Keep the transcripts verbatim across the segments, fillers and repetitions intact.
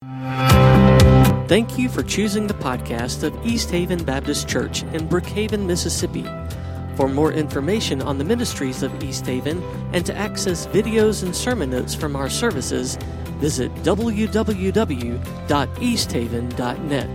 Thank you for choosing the podcast of East Haven Baptist Church in Brookhaven, Mississippi. For more information on the ministries of East Haven and to access videos and sermon notes from our services, visit w w w dot east haven dot net.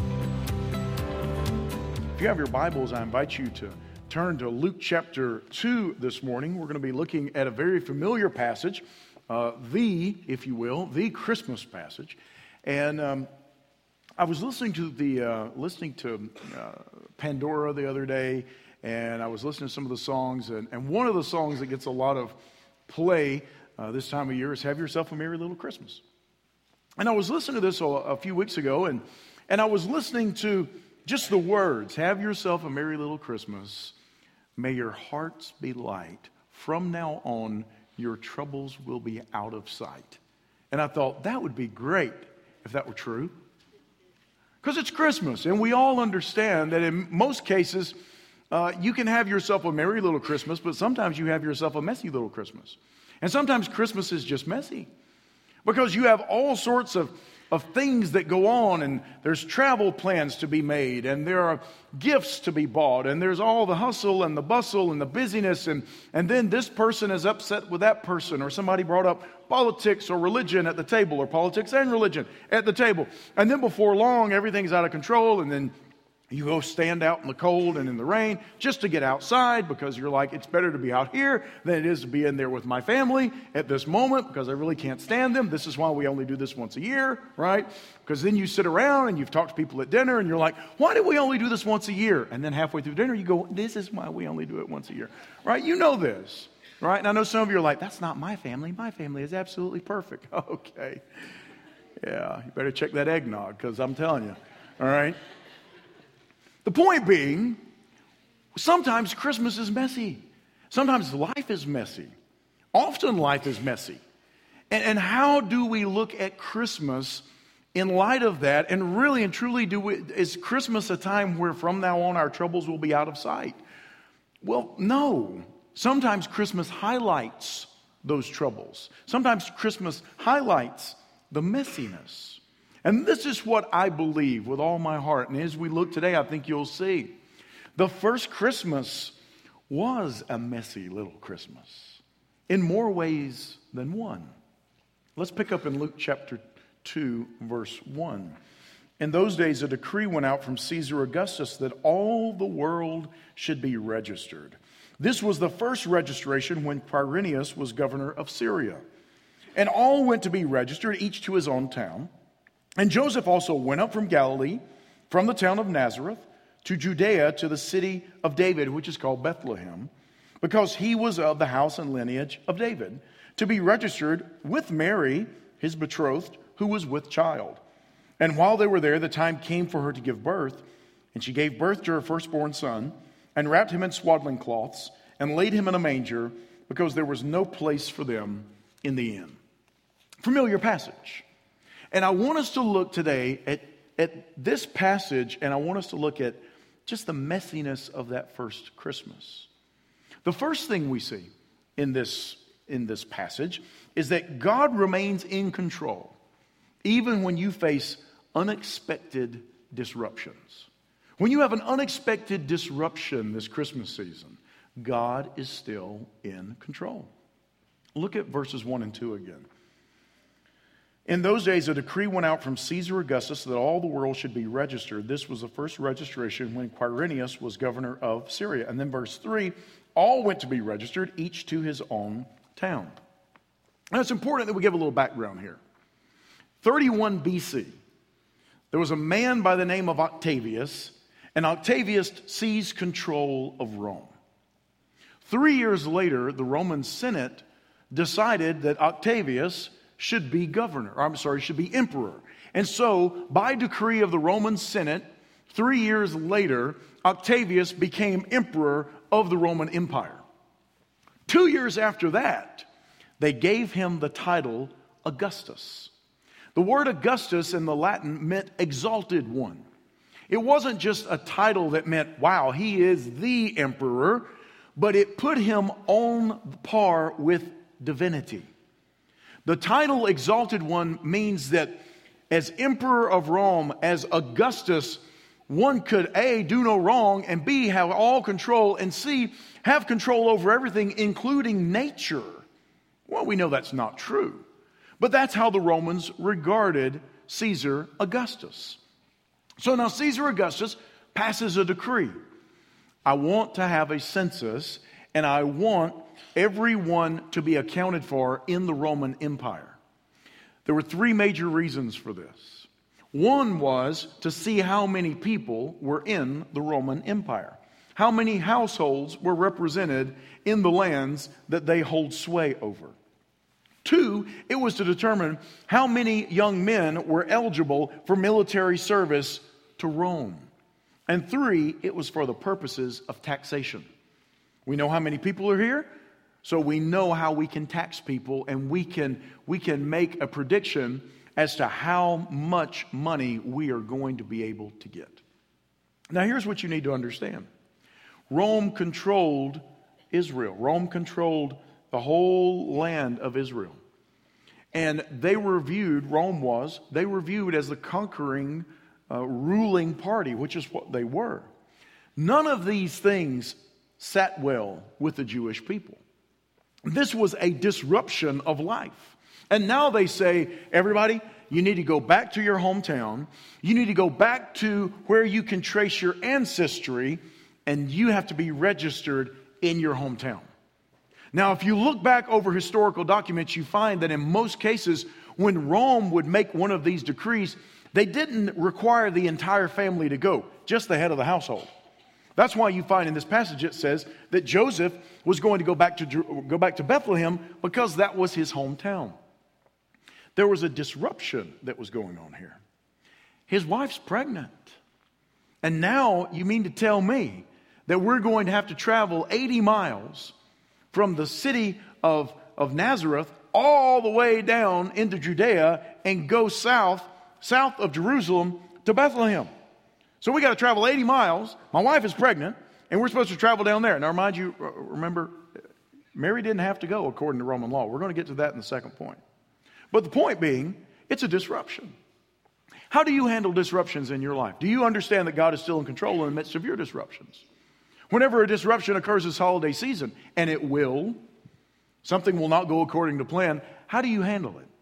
If you have your Bibles, I invite you to turn to Luke chapter two this morning. We're going to be looking at a very familiar passage, uh, the, if you will, the Christmas passage. And um, I was listening to the uh, listening to uh, Pandora the other day, and I was listening to some of the songs, and, and one of the songs that gets a lot of play uh, this time of year is "Have Yourself a Merry Little Christmas." And I was listening to this a, a few weeks ago, and and I was listening to just the words, "Have yourself a merry little Christmas. May your hearts be light. From now on, your troubles will be out of sight." And I thought that would be great if that were true. Because it's Christmas, and we all understand that in most cases, uh, you can have yourself a merry little Christmas, but sometimes you have yourself a messy little Christmas. And sometimes Christmas is just messy. Because you have all sorts of, of things that go on, and there's travel plans to be made, and there are gifts to be bought, and there's all the hustle and the bustle and the busyness, and, and then this person is upset with that person, or somebody brought up politics or religion at the table, or politics and religion at the table. And then before long, everything's out of control, and then you go stand out in the cold and in the rain just to get outside because you're like, it's better to be out here than it is to be in there with my family at this moment because I really can't stand them. This is why we only do this once a year, right? Because then you sit around and you've talked to people at dinner and you're like, why do we only do this once a year? And then halfway through dinner you go, this is why we only do it once a year, right? You know this, right? And I know some of you are like, that's not my family. My family is absolutely perfect. Okay. Yeah, you better check that eggnog because I'm telling you, all right? The point being, sometimes Christmas is messy. Sometimes life is messy. Often life is messy. And, and how do we look at Christmas in light of that? And really and truly, do we, is Christmas a time where from now on our troubles will be out of sight? Well, no. Sometimes Christmas highlights those troubles. Sometimes Christmas highlights the messiness. And this is what I believe with all my heart. And as we look today, I think you'll see. The first Christmas was a messy little Christmas in more ways than one. Let's pick up in Luke chapter two, verse one. In those days, a decree went out from Caesar Augustus that all the world should be registered. This was the first registration when Quirinius was governor of Syria. And all went to be registered, each to his own town. And Joseph also went up from Galilee, from the town of Nazareth, to Judea, to the city of David, which is called Bethlehem, because he was of the house and lineage of David, to be registered with Mary, his betrothed, who was with child. And while they were there, the time came for her to give birth, and she gave birth to her firstborn son, and wrapped him in swaddling cloths, and laid him in a manger, because there was no place for them in the inn. Familiar passage. And I want us to look today at, at this passage, and I want us to look at just the messiness of that first Christmas. The first thing we see in this, in this passage is that God remains in control, even when you face unexpected disruptions. When you have an unexpected disruption this Christmas season, God is still in control. Look at verses one and two again. In those days, a decree went out from Caesar Augustus that all the world should be registered. This was the first registration when Quirinius was governor of Syria. And then verse three, all went to be registered, each to his own town. Now, it's important that we give a little background here. thirty-one B C, there was a man by the name of Octavius, and Octavius seized control of Rome. Three years later, the Roman Senate decided that Octavius should be governor, or I'm sorry, should be emperor. And so, by decree of the Roman Senate, three years later, Octavius became emperor of the Roman Empire. Two years after that, they gave him the title Augustus. The word Augustus in the Latin meant exalted one. It wasn't just a title that meant, wow, he is the emperor, but it put him on par with divinity. The title Exalted One means that as emperor of Rome, as Augustus, one could A, do no wrong, and B, have all control, and C, have control over everything, including nature. Well, we know that's not true. But that's how the Romans regarded Caesar Augustus. So now Caesar Augustus passes a decree. I want to have a census, and I want everyone to be accounted for in the Roman Empire. There were three major reasons for this. One was to see how many people were in the Roman Empire. How many households were represented in the lands that they hold sway over. Two, it was to determine how many young men were eligible for military service to Rome. And three, it was for the purposes of taxation. We know how many people are here, so we know how we can tax people, and we can, we can make a prediction as to how much money we are going to be able to get. Now, here's what you need to understand. Rome controlled Israel. Rome controlled the whole land of Israel. And they were viewed, Rome was, they were viewed as the conquering, uh, ruling party, which is what they were. None of these things sat well with the Jewish people. This was a disruption of life. And now they say, everybody, you need to go back to your hometown. You need to go back to where you can trace your ancestry, and you have to be registered in your hometown. Now, if you look back over historical documents, you find that in most cases, when Rome would make one of these decrees, they didn't require the entire family to go, just the head of the household. That's why you find in this passage it says that Joseph was going to go back to go back to Bethlehem because that was his hometown. There was a disruption that was going on here. His wife's pregnant. And now you mean to tell me that we're going to have to travel eighty miles from the city of, of Nazareth all the way down into Judea and go south, south of Jerusalem to Bethlehem. So we got to travel eighty miles. My wife is pregnant, and we're supposed to travel down there. Now, remind you, remember, Mary didn't have to go according to Roman law. We're going to get to that in the second point. But the point being, it's a disruption. How do you handle disruptions in your life? Do you understand that God is still in control in the midst of your disruptions? Whenever a disruption occurs this holiday season, and it will, something will not go according to plan, how do you handle it?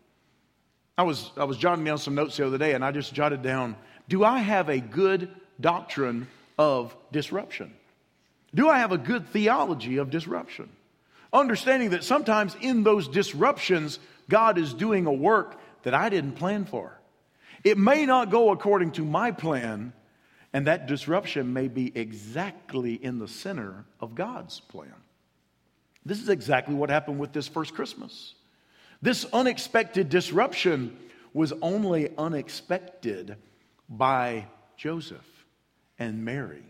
I was, I was jotting down some notes the other day, and I just jotted down, do I have a good doctrine of disruption? Do I have a good theology of disruption? Understanding that sometimes in those disruptions, God is doing a work that I didn't plan for. It may not go according to my plan, and that disruption may be exactly in the center of God's plan. This is exactly what happened with this first Christmas. This unexpected disruption was only unexpected by Joseph and Mary.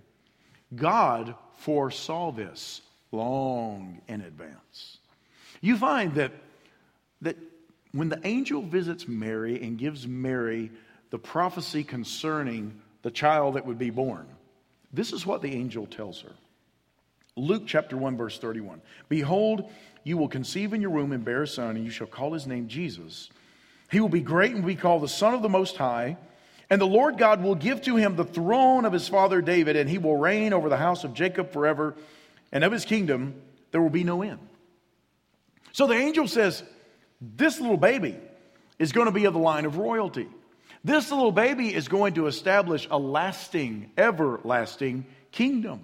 God foresaw this long in advance. You find that, that when the angel visits Mary and gives Mary the prophecy concerning the child that would be born, this is what the angel tells her. Luke chapter one, verse thirty-one. Behold, you will conceive in your womb and bear a son, and you shall call his name Jesus. He will be great and will be called the Son of the Most High. And the Lord God will give to him the throne of his father David, and he will reign over the house of Jacob forever, and of his kingdom there will be no end. So the angel says, this little baby is going to be of the line of royalty. This little baby is going to establish a lasting, everlasting kingdom.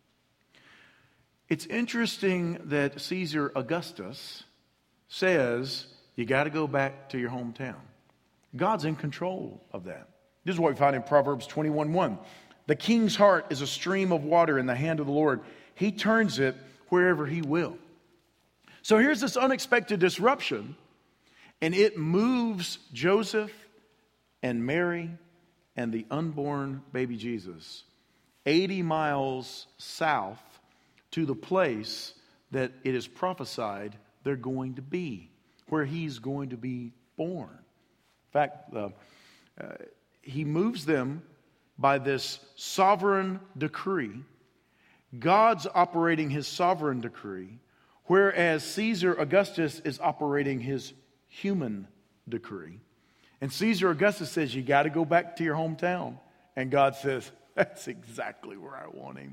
It's interesting that Caesar Augustus says, you got to go back to your hometown. God's in control of that. This is what we find in Proverbs twenty-one one. The king's heart is a stream of water in the hand of the Lord. He turns it wherever he will. So here's this unexpected disruption, and it moves Joseph and Mary and the unborn baby Jesus eighty miles south to the place that it is prophesied they're going to be, where he's going to be born. In fact, uh, uh, he moves them by this sovereign decree. God's operating his sovereign decree, whereas Caesar Augustus is operating his human decree. And Caesar Augustus says, you got to go back to your hometown. And God says, that's exactly where I want him.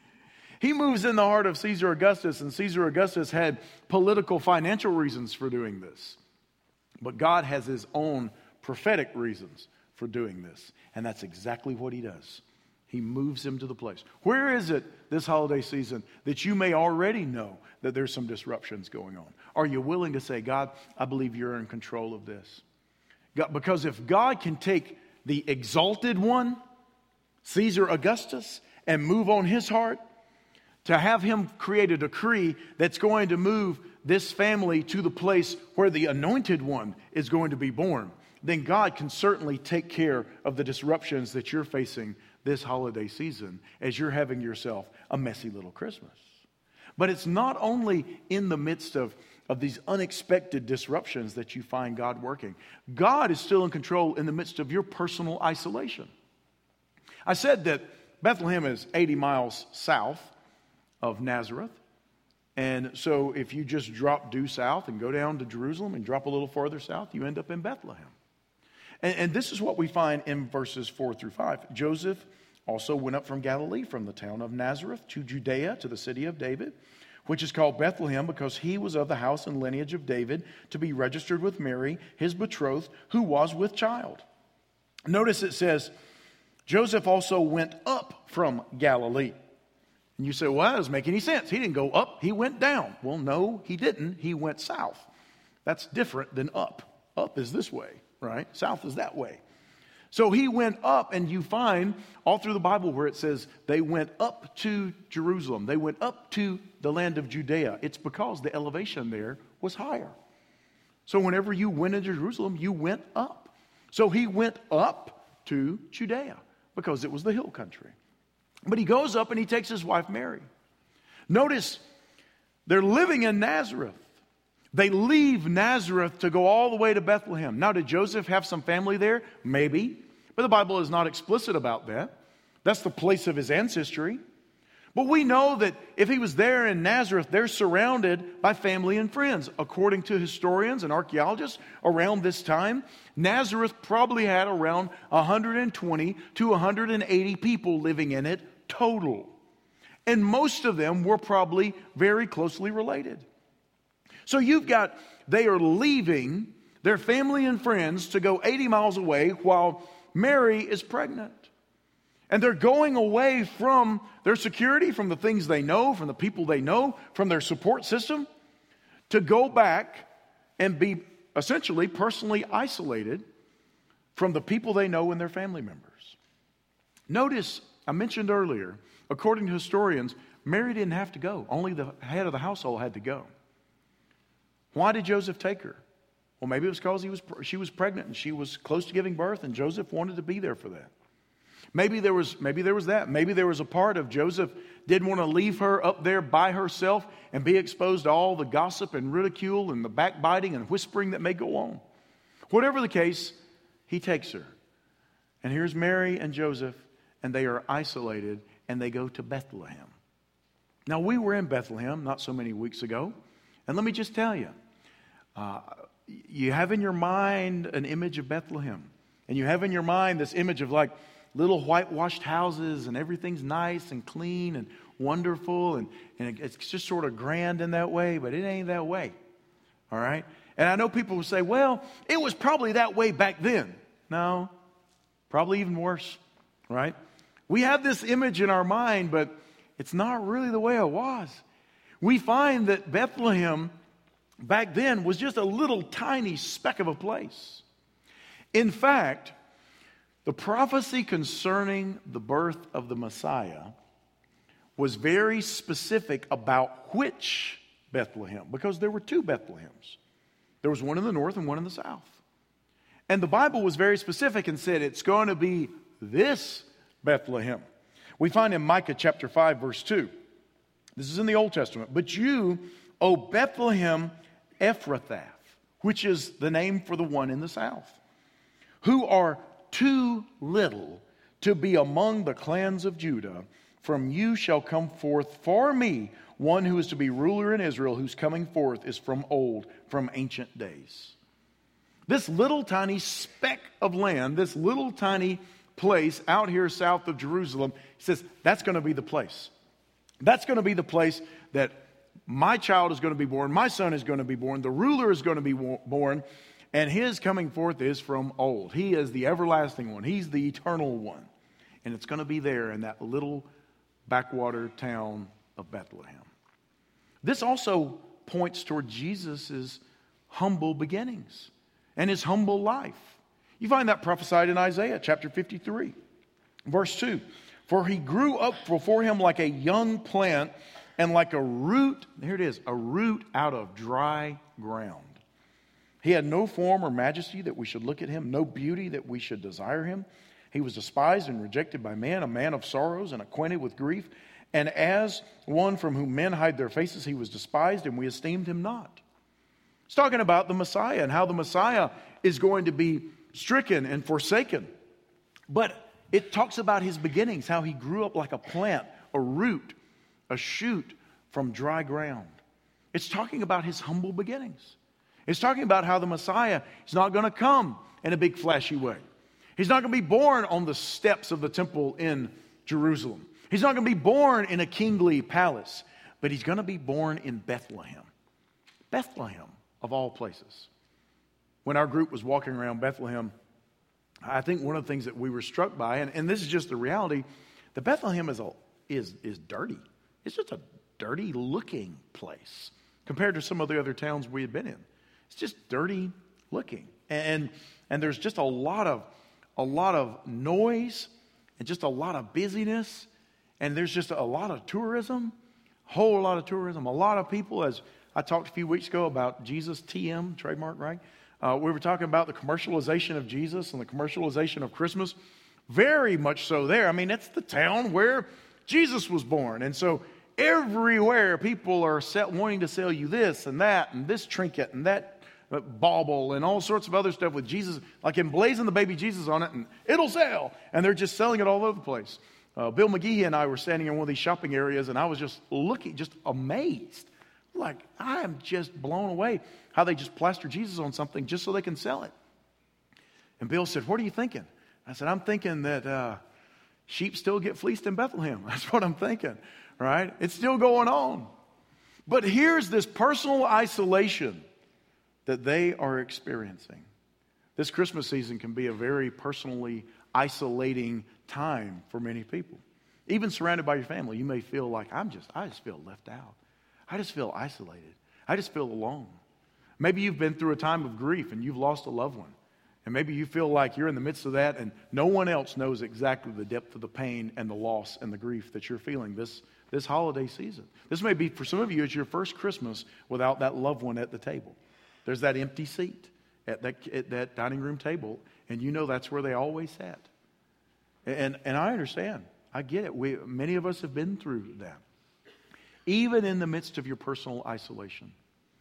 He moves in the heart of Caesar Augustus, and Caesar Augustus had political, financial reasons for doing this. But God has his own prophetic reasons for doing this. And that's exactly what he does. He moves him to the place. Where is it this holiday season that you may already know that there's some disruptions going on? Are you willing to say, God, I believe you're in control of this? God, because if God can take the exalted one, Caesar Augustus, and move on his heart, to have him create a decree that's going to move this family to the place where the anointed one is going to be born, then God can certainly take care of the disruptions that you're facing this holiday season as you're having yourself a messy little Christmas. But it's not only in the midst of, of these unexpected disruptions that you find God working. God is still in control in the midst of your personal isolation. I said that Bethlehem is eighty miles south of Nazareth. And so if you just drop due south and go down to Jerusalem and drop a little farther south, you end up in Bethlehem. And, and this is what we find in verses four through five. Joseph also went up from Galilee, from the town of Nazareth, to Judea, to the city of David, which is called Bethlehem, because he was of the house and lineage of David, to be registered with Mary, his betrothed, who was with child. Notice it says, Joseph also went up from Galilee. And you say, well, that doesn't make any sense. He didn't go up, he went down. Well, no, he didn't. He went south. That's different than up. Up is this way, right? South is that way. So he went up, and you find all through the Bible where it says they went up to Jerusalem. They went up to the land of Judea. It's because the elevation there was higher. So whenever you went into Jerusalem, you went up. So he went up to Judea because it was the hill country. But he goes up and he takes his wife Mary. Notice, they're living in Nazareth. They leave Nazareth to go all the way to Bethlehem. Now, did Joseph have some family there? Maybe. But the Bible is not explicit about that. That's the place of his ancestry. But we know that if he was there in Nazareth, they're surrounded by family and friends. According to historians and archaeologists around this time, Nazareth probably had around one hundred twenty to one hundred eighty people living in it total. And most of them were probably very closely related. So you've got, they are leaving their family and friends to go eighty miles away while Mary is pregnant. And they're going away from their security, from the things they know, from the people they know, from their support system, to go back and be essentially personally isolated from the people they know and their family members. Notice, I mentioned earlier, according to historians, Mary didn't have to go. Only the head of the household had to go. Why did Joseph take her? Well, maybe it was because he was, she was pregnant and she was close to giving birth, and Joseph wanted to be there for that. Maybe there was, maybe there was that. Maybe there was a part of Joseph didn't want to leave her up there by herself and be exposed to all the gossip and ridicule and the backbiting and whispering that may go on. Whatever the case, he takes her. And here's Mary and Joseph, and they are isolated, and they go to Bethlehem. Now, we were in Bethlehem not so many weeks ago, and let me just tell you, uh, you have in your mind an image of Bethlehem, and you have in your mind this image of like little whitewashed houses, and everything's nice and clean and wonderful, and, and it's just sort of grand in that way, but it ain't that way, all right? And I know people will say, well, it was probably that way back then. No, probably even worse, right? We have this image in our mind, but it's not really the way it was. We find that Bethlehem back then was just a little tiny speck of a place. In fact, the prophecy concerning the birth of the Messiah was very specific about which Bethlehem, because there were two Bethlehems. There was one in the north and one in the south. And the Bible was very specific and said it's going to be this Bethlehem. We find in Micah chapter five, verse two. This is in the Old Testament. But you, O Bethlehem Ephrathah, which is the name for the one in the south, who are too little to be among the clans of Judah, from you shall come forth for me one who is to be ruler in Israel, whose coming forth is from old, from ancient days. This little tiny speck of land, this little tiny place out here south of Jerusalem, he says, that's going to be the place. That's going to be the place that my child is going to be born, my son is going to be born, the ruler is going to be born, and his coming forth is from old. He is the everlasting one. He's the eternal one. And it's going to be there in that little backwater town of Bethlehem. This also points toward Jesus' humble beginnings and his humble life. You find that prophesied in Isaiah chapter fifty-three, verse two. For he grew up before him like a young plant and like a root, here it is, a root out of dry ground. He had no form or majesty that we should look at him, no beauty that we should desire him. He was despised and rejected by men, a man of sorrows and acquainted with grief. And as one from whom men hide their faces, he was despised and we esteemed him not. It's talking about the Messiah and how the Messiah is going to be stricken and forsaken. But it talks about his beginnings, how he grew up like a plant, a root, a shoot from dry ground. It's talking about his humble beginnings. It's talking about how the Messiah is not going to come in a big flashy way. He's not going to be born on the steps of the temple in Jerusalem. He's not going to be born in a kingly palace, but he's going to be born in Bethlehem. Bethlehem, of all places. When our group was walking around Bethlehem, I think one of the things that we were struck by, and, and this is just the reality, that Bethlehem is, a, is, is dirty. It's just a dirty looking place compared to some of the other towns we had been in. It's just dirty looking. And, and there's just a lot of a lot of noise and just a lot of busyness. And there's just a lot of tourism, a whole lot of tourism. A lot of people, as I talked a few weeks ago about Jesus T M, trademark, right? Uh, we were talking about the commercialization of Jesus and the commercialization of Christmas. Very much so there. I mean, it's the town where Jesus was born. And so everywhere people are set wanting to sell you this and that and this trinket and that bauble and all sorts of other stuff with Jesus, like emblazoned the baby Jesus on it, and it'll sell. And they're just selling it all over the place. Uh, Bill McGee and I were standing in one of these shopping areas, and I was just looking, just amazed. Like, I am just blown away how they just plaster Jesus on something just so they can sell it. And Bill said, what are you thinking? I said, I'm thinking that uh, sheep still get fleeced in Bethlehem. That's what I'm thinking, right? It's still going on. But here's this personal isolation that they are experiencing. This Christmas season can be a very personally isolating time for many people. Even surrounded by your family, you may feel like, I'm just, I just feel left out. I just feel isolated. I just feel alone. Maybe you've been through a time of grief and you've lost a loved one. And maybe you feel like you're in the midst of that and no one else knows exactly the depth of the pain and the loss and the grief that you're feeling this, this holiday season. This may be, for some of you, it's your first Christmas without that loved one at the table. There's that empty seat at that, at that dining room table, and you know that's where they always sat. And, and I understand. I get it. We, many of us have been through that. Even in the midst of your personal isolation,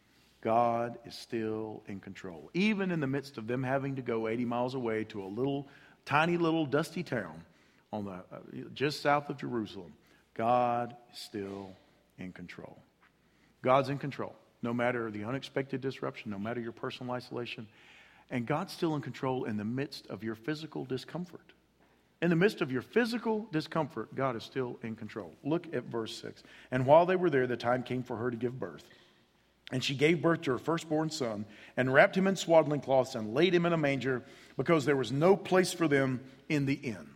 God is still in control. Even in the midst of them having to go eighty miles away to a little, tiny little dusty town on the uh, just south of Jerusalem, God is still in control. God's in control. No matter the unexpected disruption, no matter your personal isolation. And God's still in control in the midst of your physical discomfort. In the midst of your physical discomfort, God is still in control. Look at verse six. And while they were there, the time came for her to give birth. And she gave birth to her firstborn son and wrapped him in swaddling cloths and laid him in a manger because there was no place for them in the inn.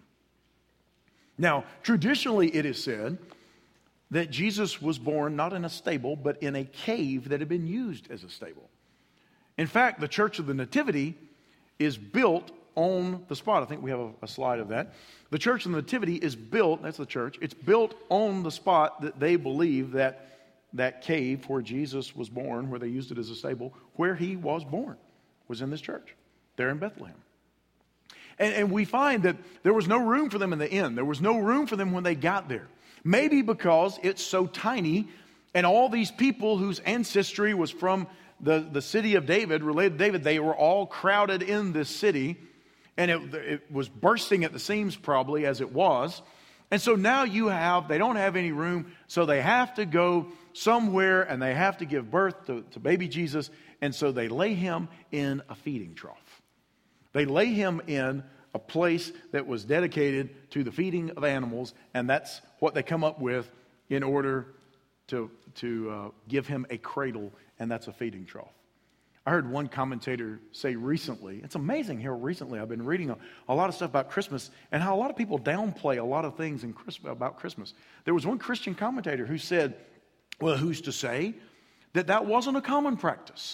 Now, traditionally it is said that Jesus was born not in a stable, but in a cave that had been used as a stable. In fact, the Church of the Nativity is built on the spot. I think we have a, a slide of that. The Church of the Nativity is built, that's the church, it's built on the spot that they believe that that cave where Jesus was born, where they used it as a stable, where he was born, was in this church, there in Bethlehem. And, and we find that there was no room for them in the inn. There was no room for them when they got there. Maybe because it's so tiny and all these people whose ancestry was from the, the city of David, related to David, they were all crowded in this city. And it, it was bursting at the seams probably as it was. And so now you have, they don't have any room, so they have to go somewhere and they have to give birth to, to baby Jesus And so they lay him in a feeding trough. They lay him in a place that was dedicated to the feeding of animals, and that's what they come up with in order to, to uh, give him a cradle, and that's a feeding trough. I heard one commentator say recently, it's amazing how recently I've been reading a, a lot of stuff about Christmas and how a lot of people downplay a lot of things in Christ, about Christmas. There was one Christian commentator who said, well, who's to say that that wasn't a common practice?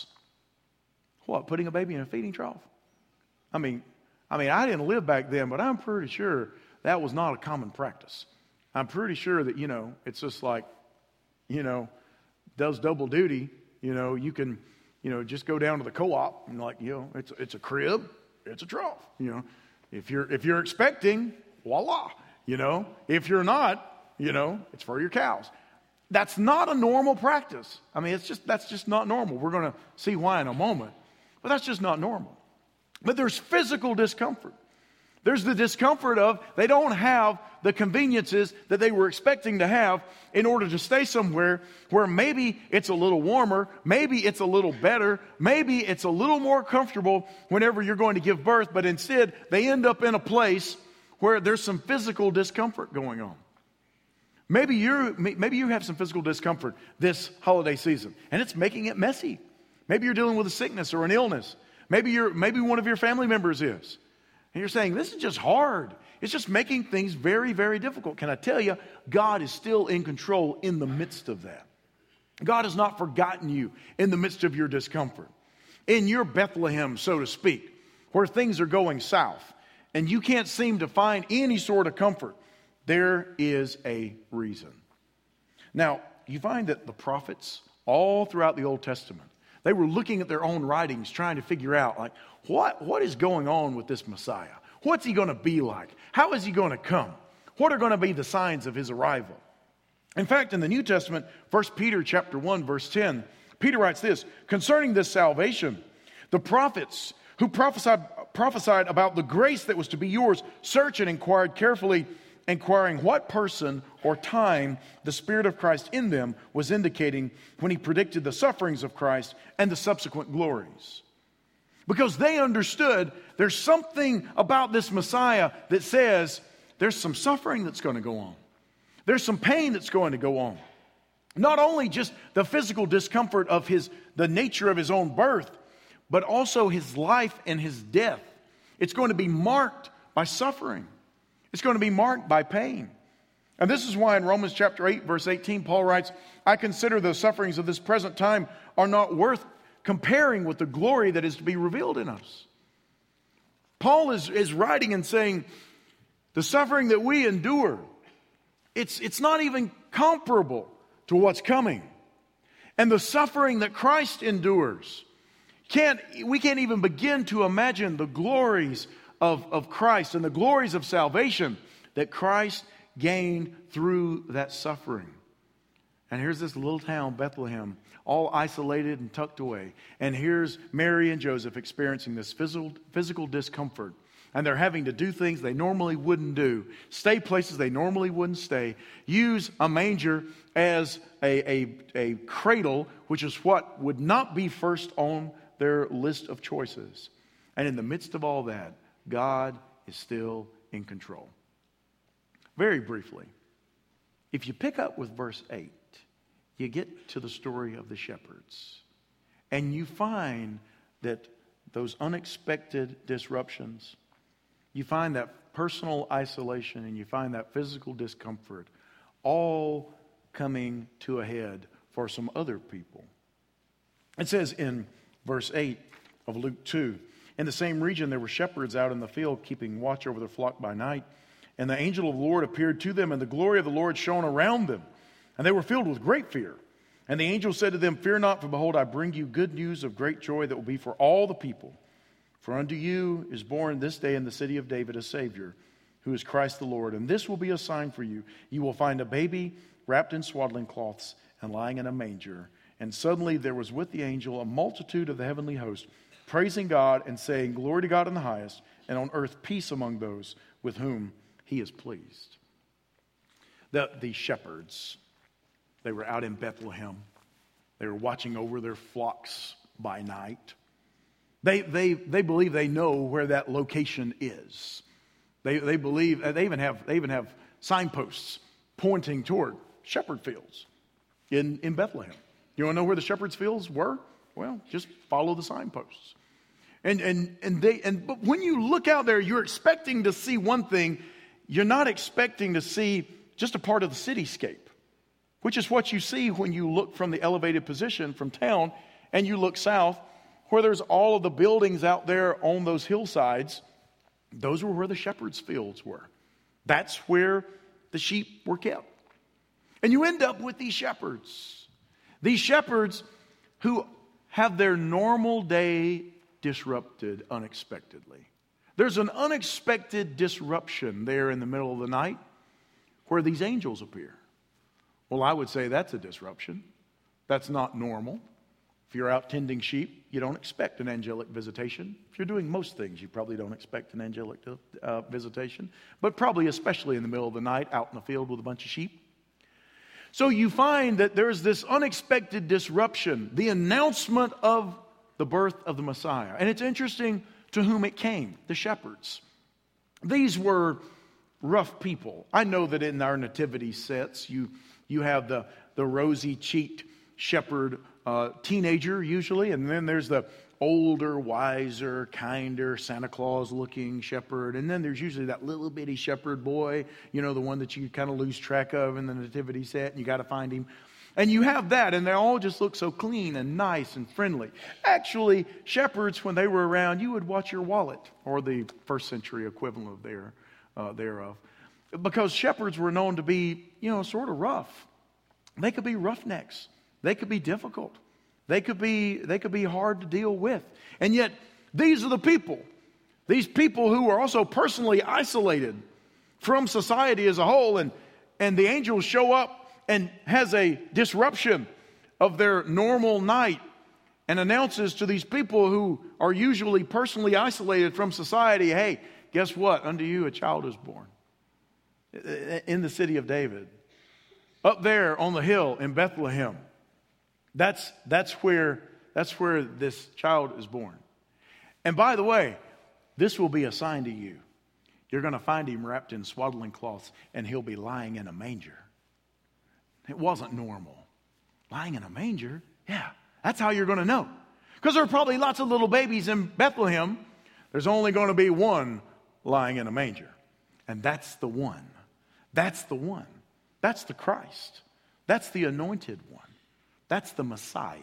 What, putting a baby in a feeding trough? I mean, I mean, I didn't live back then, but I'm pretty sure that was not a common practice. I'm pretty sure that, you know, it's just like, you know, does double duty. You know, you can... You know, just go down to the co-op and like, you know, it's it's a crib, it's a trough. You know, if you're if you're expecting, voila. You know, if you're not, you know, it's for your cows. That's not a normal practice. I mean, it's just that's just not normal. We're going to see why in a moment, but that's just not normal. But there's physical discomfort. There's the discomfort of they don't have the conveniences that they were expecting to have in order to stay somewhere where maybe it's a little warmer, maybe it's a little better, maybe it's a little more comfortable whenever you're going to give birth, but instead they end up in a place where there's some physical discomfort going on. Maybe you maybe you have some physical discomfort this holiday season, and it's making it messy. Maybe you're dealing with a sickness or an illness. Maybe you're maybe one of your family members is. And you're saying, this is just hard. It's just making things very, very difficult. Can I tell you, God is still in control in the midst of that. God has not forgotten you in the midst of your discomfort. In your Bethlehem, so to speak, where things are going south, and you can't seem to find any sort of comfort, there is a reason. Now, you find that the prophets, all throughout the Old Testament, they were looking at their own writings, trying to figure out, like, what, what is going on with this Messiah? What's he going to be like? How is he going to come? What are going to be the signs of his arrival? In fact, in the New Testament, First Peter chapter one, verse ten, Peter writes this, concerning this salvation, the prophets who prophesied, prophesied about the grace that was to be yours, search and inquired carefully, inquiring what person or time the Spirit of Christ in them was indicating when he predicted the sufferings of Christ and the subsequent glories. Because they understood there's something about this Messiah that says there's some suffering that's going to go on. There's some pain that's going to go on. Not only just the physical discomfort of his, the nature of his own birth, but also his life and his death. It's going to be marked by suffering. It's going to be marked by pain. And this is why in Romans chapter eight, verse eighteen, Paul writes, I consider the sufferings of this present time are not worth comparing with the glory that is to be revealed in us. Paul is, is writing and saying, the suffering that we endure, it's, it's not even comparable to what's coming. And the suffering that Christ endures, can't, we can't even begin to imagine the glories of, of Christ and the glories of salvation that Christ gained through that suffering. And here's this little town, Bethlehem, all isolated and tucked away. And here's Mary and Joseph experiencing this physical, physical discomfort. And they're having to do things they normally wouldn't do, stay places they normally wouldn't stay, use a manger as a, a, a cradle, which is what would not be first on their list of choices. And in the midst of all that, God is still in control. Very briefly, if you pick up with verse eight, you get to the story of the shepherds. And you find that those unexpected disruptions, you find that personal isolation, and you find that physical discomfort all coming to a head for some other people. It says in verse eight of Luke two, in the same region there were shepherds out in the field keeping watch over their flock by night. And the angel of the Lord appeared to them, and the glory of the Lord shone around them. And they were filled with great fear. And the angel said to them, fear not, for behold, I bring you good news of great joy that will be for all the people. For unto you is born this day in the city of David a Savior, who is Christ the Lord. And this will be a sign for you. You will find a baby wrapped in swaddling cloths and lying in a manger. And suddenly there was with the angel a multitude of the heavenly host, praising God and saying, glory to God in the highest, and on earth peace among those with whom he is pleased. The, the shepherds, they were out in Bethlehem. They were watching over their flocks by night. They, they, they believe they know where that location is. They, they believe, they even have, they even have signposts pointing toward shepherd fields in, in Bethlehem. You want to know where the shepherd's fields were? Well, just follow the signposts. And, and, and they, and, but when you look out there, you're expecting to see one thing. You're not expecting to see just a part of the cityscape, which is what you see when you look from the elevated position from town and you look south, where there's all of the buildings out there on those hillsides. Those were where the shepherd's fields were. That's where the sheep were kept. And you end up with these shepherds. These shepherds who have their normal day disrupted unexpectedly. There's an unexpected disruption there in the middle of the night where these angels appear. Well, I would say that's a disruption. That's not normal. If you're out tending sheep, you don't expect an angelic visitation. If you're doing most things, you probably don't expect an angelic uh, visitation. But probably especially in the middle of the night, out in the field with a bunch of sheep. So you find that there's this unexpected disruption, the announcement of the birth of the Messiah. And it's interesting to whom it came, the shepherds. These were rough people. I know that in our nativity sets, you, you have the, the rosy-cheeked shepherd uh, teenager usually, and then there's the older, wiser, kinder, Santa Claus-looking shepherd, and then there's usually that little bitty shepherd boy, you know, the one that you kind of lose track of in the nativity set, and you got to find him. And you have that, and they all just look so clean and nice and friendly. Actually, shepherds, when they were around, you would watch your wallet, or the first century equivalent of their, uh, thereof. Because shepherds were known to be, you know, sort of rough. They could be roughnecks. They could be difficult. They could be, they could be hard to deal with. And yet, these are the people. These people who are also personally isolated from society as a whole. And, and the angels show up and has a disruption of their normal night and announces to these people who are usually personally isolated from society, hey, guess what? Unto you a child is born in the city of David. Up there on the hill in Bethlehem. That's, that's, where, that's where this child is born. And by the way, this will be a sign to you. You're going to find him wrapped in swaddling cloths and he'll be lying in a manger. It wasn't normal. Lying in a manger? Yeah, that's how you're going to know. Because there are probably lots of little babies in Bethlehem. There's only going to be one lying in a manger. And that's the one. That's the one. That's the Christ. That's the anointed one. That's the Messiah.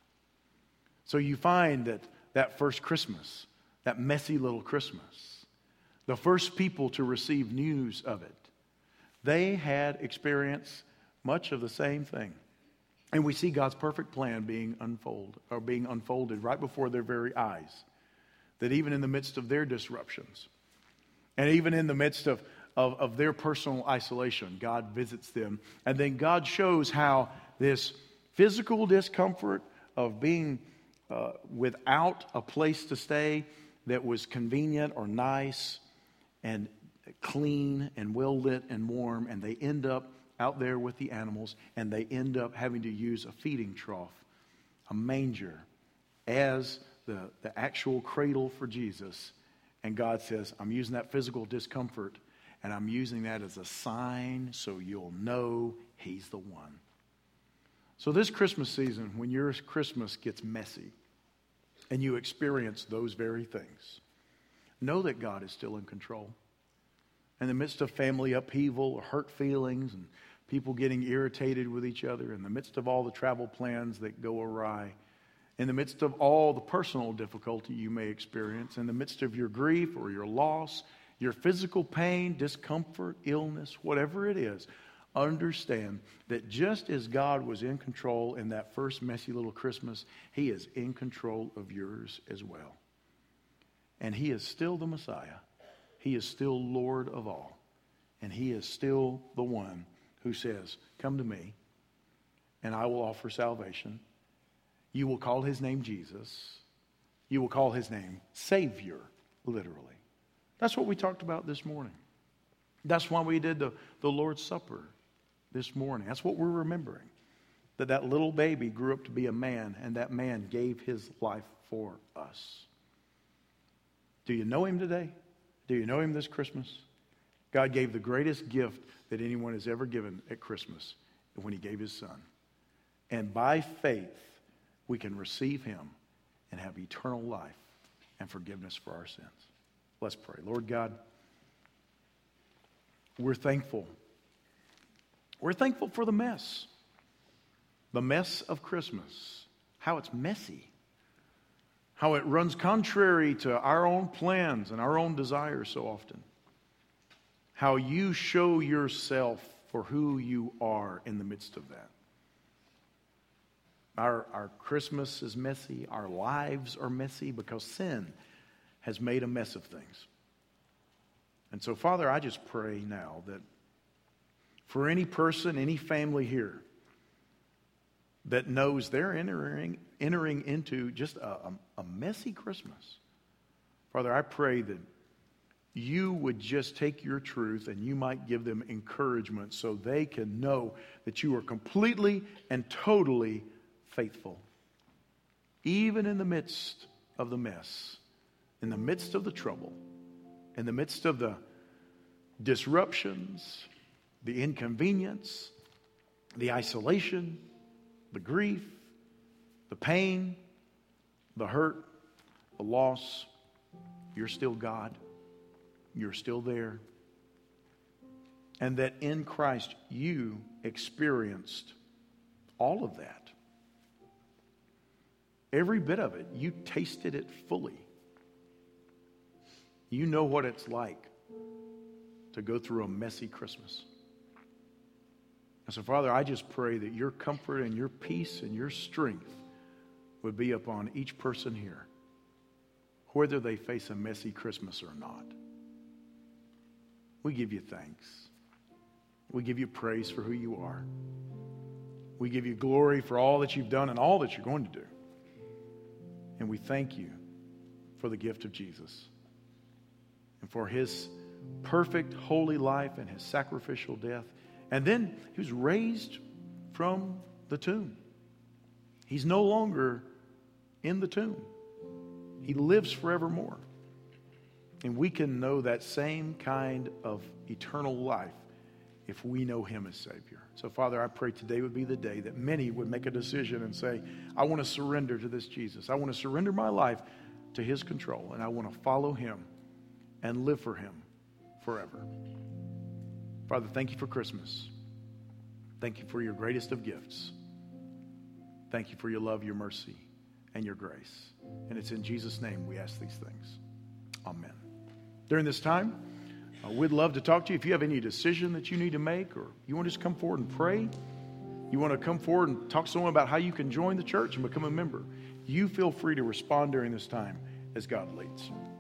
So you find that that first Christmas, that messy little Christmas, the first people to receive news of it, they had experienced much of the same thing. And we see God's perfect plan being unfolded, or being unfolded right before their very eyes. That even in the midst of their disruptions, and even in the midst of, of, of their personal isolation, God visits them. And then God shows how this physical discomfort of being uh, without a place to stay that was convenient or nice and clean and well lit and warm, and they end up out there with the animals, and they end up having to use a feeding trough, a manger, as the, the actual cradle for Jesus. And God says, I'm using that physical discomfort, and I'm using that as a sign so you'll know He's the one. So this Christmas season, when your Christmas gets messy, and you experience those very things, know that God is still in control. In the midst of family upheaval or hurt feelings and people getting irritated with each other, in the midst of all the travel plans that go awry, in the midst of all the personal difficulty you may experience, in the midst of your grief or your loss, your physical pain, discomfort, illness, whatever it is, understand that just as God was in control in that first messy little Christmas, He is in control of yours as well. And He is still the Messiah. He is still Lord of all. And He is still the one who says, come to me, and I will offer salvation. You will call His name Jesus. You will call His name Savior, literally. That's what we talked about this morning. That's why we did the, the Lord's Supper this morning. That's what we're remembering. that that little baby grew up to be a man, and that man gave his life for us. Do you know him today? Do you know him this Christmas? God gave the greatest gift that anyone has ever given at Christmas when he gave his son. And by faith, we can receive him and have eternal life and forgiveness for our sins. Let's pray. Lord God, we're thankful. We're thankful for the mess. The mess of Christmas. How it's messy. How it runs contrary to our own plans and our own desires so often. How you show yourself for who you are in the midst of that. Our, our Christmas is messy. Our lives are messy because sin has made a mess of things. And so, Father, I just pray now that for any person, any family here that knows they're entering, entering into just a, a, a messy Christmas, Father, I pray that you would just take your truth and you might give them encouragement so they can know that you are completely and totally faithful. Even in the midst of the mess, in the midst of the trouble, in the midst of the disruptions, the inconvenience, the isolation, the grief, the pain, the hurt, the loss, you're still God. You're still there. And that in Christ you experienced all of that. Every bit of it. You tasted it fully. You know what it's like to go through a messy Christmas. And so, Father, I just pray that your comfort and your peace and your strength would be upon each person here, whether they face a messy Christmas or not. We give you thanks. We give you praise for who you are. We give you glory for all that you've done and all that you're going to do. And we thank you for the gift of Jesus and for his perfect, holy life and his sacrificial death. And then he was raised from the tomb. He's no longer in the tomb. He lives forevermore. And we can know that same kind of eternal life if we know him as Savior. So, Father, I pray today would be the day that many would make a decision and say, I want to surrender to this Jesus. I want to surrender my life to his control, and I want to follow him and live for him forever. Father, thank you for Christmas. Thank you for your greatest of gifts. Thank you for your love, your mercy, and your grace. And it's in Jesus' name we ask these things. Amen. During this time, uh, we'd love to talk to you. If you have any decision that you need to make, or you want to just come forward and pray, you want to come forward and talk to someone about how you can join the church and become a member, you feel free to respond during this time as God leads.